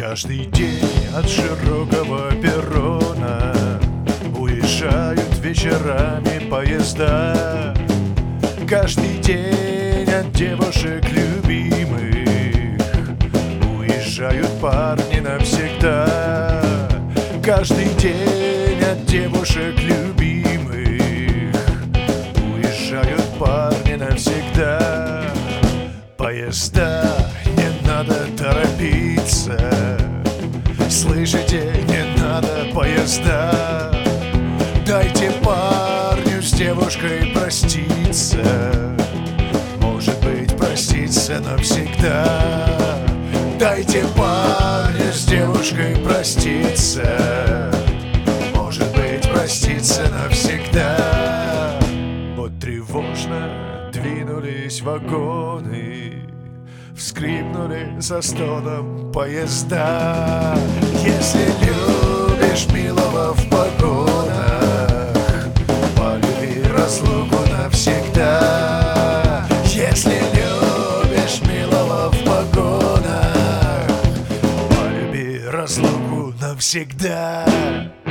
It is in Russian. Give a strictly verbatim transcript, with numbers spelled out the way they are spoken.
Каждый день от широкого перрона уезжают вечерами поезда. Каждый день от девушек любимых уезжают парни навсегда. Каждый день от девушек любимых уезжают парни навсегда. Поезда, не надо торопиться. Слышите, не надо поезда. Дайте парню с девушкой проститься. Может быть, проститься навсегда. Дайте парню с девушкой проститься. Может быть, проститься навсегда. Вот тревожно двинулись вагоны, вскрипнули за стоном поезда. Если любишь милого в погонах, полюби разлуку навсегда. Если любишь милого в погонах, полюби разлуку навсегда.